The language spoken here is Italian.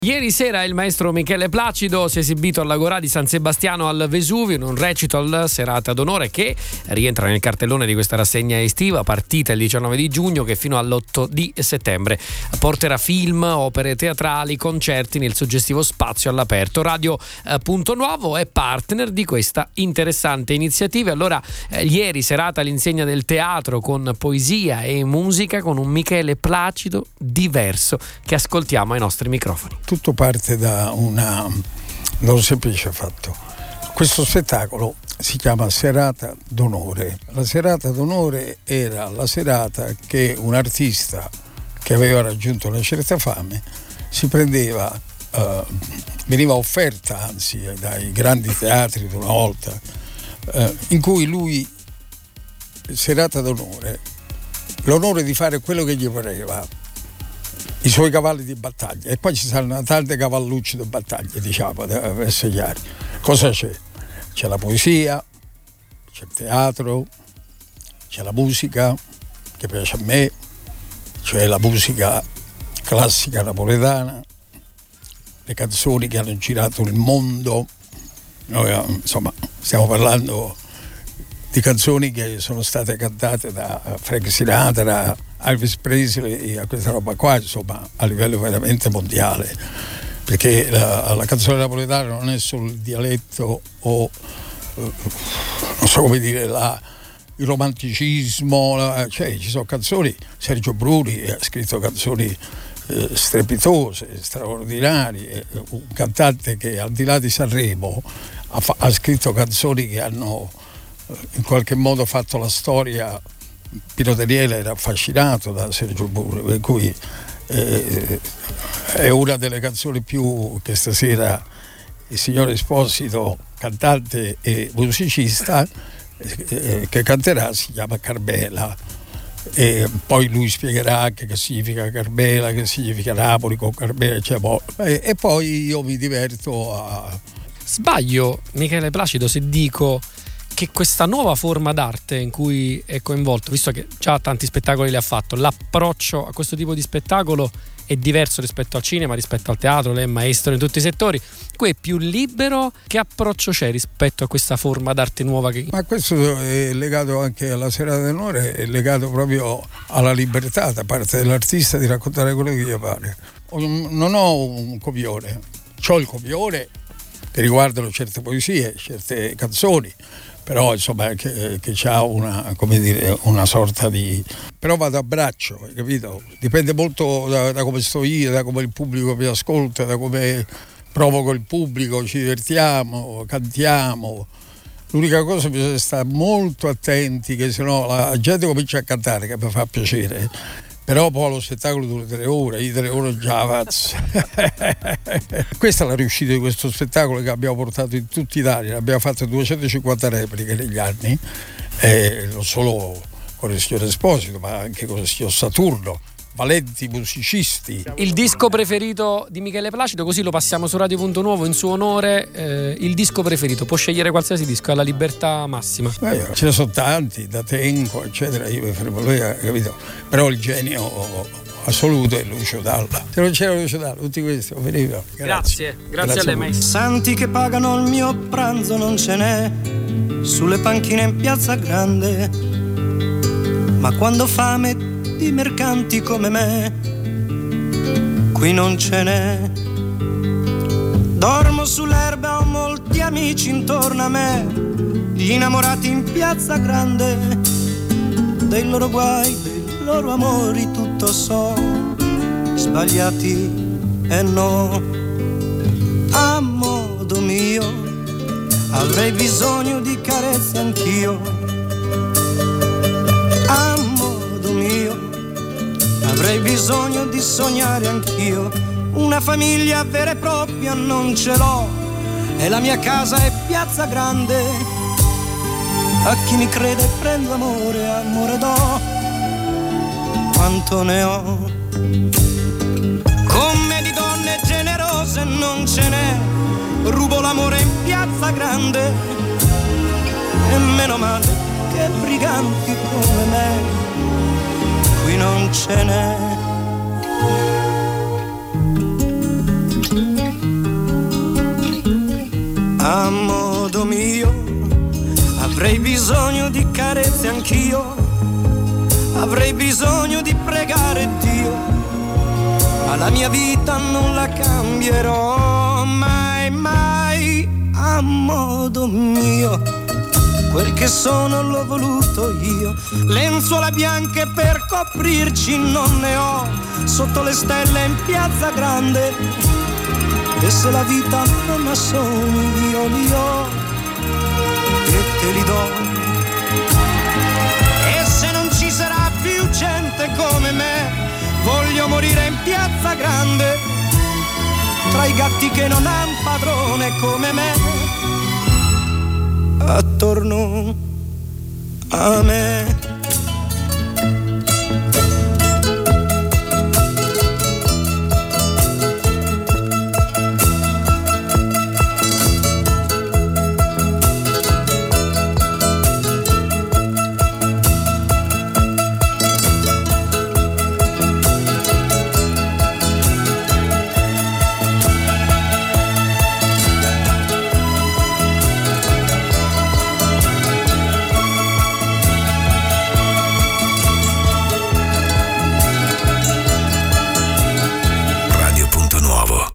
Ieri sera il maestro Michele Placido si è esibito all'Agorà di San Sebastiano al Vesuvio in un recital serata d'onore che rientra nel cartellone di questa rassegna estiva partita il 19 di giugno che fino all'8 di settembre porterà film, opere teatrali, concerti nel suggestivo spazio all'aperto. Radio Punto Nuovo è partner di questa interessante iniziativa. Allora ieri serata all'insegna del teatro con poesia e musica con un Michele Placido diverso che ascoltiamo ai nostri microfoni. Tutto parte da un semplice fatto. Questo spettacolo si chiama Serata d'Onore. La serata d'onore era la serata che un artista che aveva raggiunto una certa fame si prendeva, veniva offerta anzi dai grandi teatri di una volta, in cui lui, serata d'onore, l'onore di fare quello che gli pareva, i suoi cavalli di battaglia, e poi ci saranno tante cavallucci di battaglia, diciamo, per essere chiari. Cosa c'è? C'è la poesia, c'è il teatro, c'è la musica che piace a me, c'è la musica classica napoletana, le canzoni che hanno girato il mondo. Noi, insomma, stiamo parlando di canzoni che sono state cantate da Frank Sinatra, Elvis Presley, a questa roba qua, insomma, a livello veramente mondiale, perché la canzone napoletana non è solo il dialetto o non so come dire, il romanticismo, cioè ci sono canzoni. Sergio Bruni ha scritto canzoni strepitose, straordinarie, un cantante che al di là di Sanremo ha scritto canzoni che hanno in qualche modo fatto la storia. Pino Daniele era affascinato da Sergio Bruni, per cui è una delle canzoni più che stasera il signor Esposito, cantante e musicista, che canterà, si chiama Carmela, e poi lui spiegherà anche che significa Carmela, che significa Napoli con Carmela, cioè, e poi io mi diverto a... Sbaglio, Michele Placido, se dico che questa nuova forma d'arte in cui è coinvolto, visto che già tanti spettacoli li ha fatto, l'approccio a questo tipo di spettacolo è diverso rispetto al cinema, rispetto al teatro, lei è maestro in tutti i settori, qui è più libero. Che approccio c'è rispetto a questa forma d'arte nuova? Ma questo è legato anche alla serata d'onore, è legato proprio alla libertà da parte dell'artista di raccontare quello che gli pare. Non ho un copione, c'ho il copione che riguardano certe poesie, certe canzoni, però insomma che c'ha una sorta di... però vado a braccio, hai capito? Dipende molto da come sto io, da come il pubblico mi ascolta, da come provoco il pubblico, ci divertiamo, cantiamo. L'unica cosa bisogna stare molto attenti, che sennò la gente comincia a cantare, che mi fa piacere, però poi lo spettacolo dura 3 ore, io 3 ore già avanzo. Questa è la riuscita di questo spettacolo che abbiamo portato in tutta Italia. Abbiamo fatto 250 repliche negli anni, non solo con il signor Esposito, ma anche con il signor Saturno, valenti musicisti. Il disco preferito di Michele Placido, così lo passiamo su Radio Punto Nuovo in suo onore. Il disco preferito, può scegliere qualsiasi disco, ha la libertà massima. Ce ne sono tanti, da Tenco eccetera, io mi faremo lui, capito? Però il genio assoluto è Lucio Dalla. Se non c'era Lucio Dalla, tutti questi lo veniva. Grazie a lei, maestro. Santi che pagano il mio pranzo non ce n'è sulle panchine in Piazza Grande, ma quando fame di mercanti come me qui non ce n'è. Dormo sull'erba, ho molti amici intorno a me, gli innamorati in Piazza Grande, dei loro guai, dei loro amori tutto so, sbagliati e no. A modo mio avrei bisogno di carezze anch'io, a modo mio avrei bisogno di sognare anch'io. Una famiglia vera e propria non ce l'ho, e la mia casa è Piazza Grande. A chi mi crede prendo amore, amore do, quanto ne ho. Come di donne generose non ce n'è, rubo l'amore in Piazza Grande, e meno male che briganti come me qui non ce n'è. a modo mio. Avrei bisogno di carezze anch'io, avrei bisogno di pregare Dio, ma la mia vita non la cambierò mai, mai a modo mio. Quel che sono l'ho voluto io, lenzuola bianche per coprirci non ne ho, sotto le stelle in piazza grande, e se la vita non ha sogni io li ho e te li do. E se non ci sarà più gente come me, voglio morire in piazza grande, tra i gatti che non han padrone come me, attorno a me.